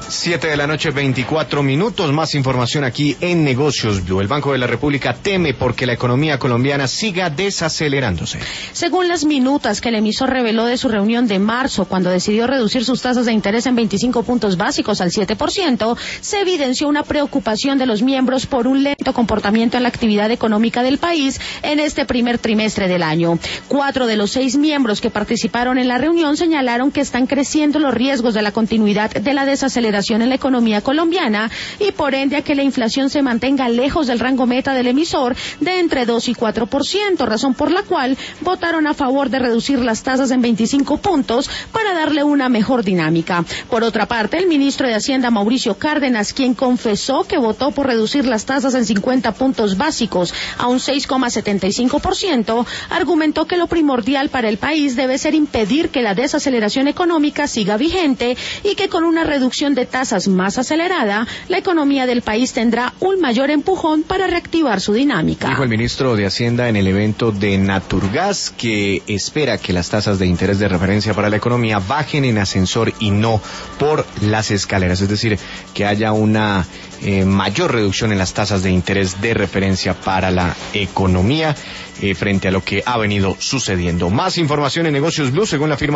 7:24 PM. Más información aquí en Negocios Blue. El Banco de la República teme porque la economía colombiana siga desacelerándose. Según las minutas que el emisor reveló de su reunión de marzo, cuando decidió reducir sus tasas de interés en 25 puntos básicos al 7%, se evidenció una preocupación de los miembros por un lento comportamiento en la actividad económica del país en este primer trimestre del año. 4 de los 6 miembros que participaron en la reunión señalaron que están creciendo los riesgos de la continuidad de la desaceleración en la economía colombiana y por ende a que la inflación se mantenga lejos del rango meta del emisor de entre 2 y 4%, razón por la cual votaron a favor de reducir las tasas en 25 puntos para darle una mejor dinámica. Por otra parte, el ministro de Hacienda, Mauricio Cárdenas, quien confesó que votó por reducir las tasas en 50 puntos básicos a un 6,75%, argumentó que lo primordial para el país debe ser impedir que la desaceleración económica siga vigente y que con una reducción de tasas más acelerada, la economía del país tendrá un mayor empujón para reactivar su dinámica. Dijo el ministro de Hacienda en el evento de Naturgas que espera que las tasas de interés de referencia para la economía bajen en ascensor y no por las escaleras, es decir, que haya una mayor reducción en las tasas de interés de referencia para la economía frente a lo que ha venido sucediendo. Más información en Negocios Blue, según la firma